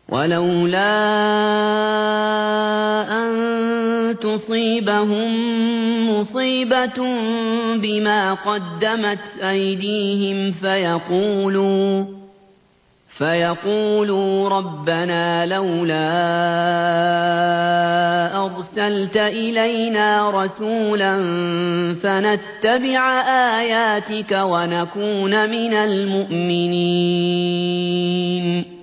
وَلَوْلَا أَن تُصِيبَهُم مُّصِيبَةٌ بِمَا قَدَّمَتْ أَيْدِيهِمْ فَيَقُولُوا رَبَّنَا لَوْلَا أَرْسَلْتَ إِلَيْنَا رَسُولًا فَنَتَّبِعَ آيَاتِكَ وَنَكُونَ مِنَ الْمُؤْمِنِينَ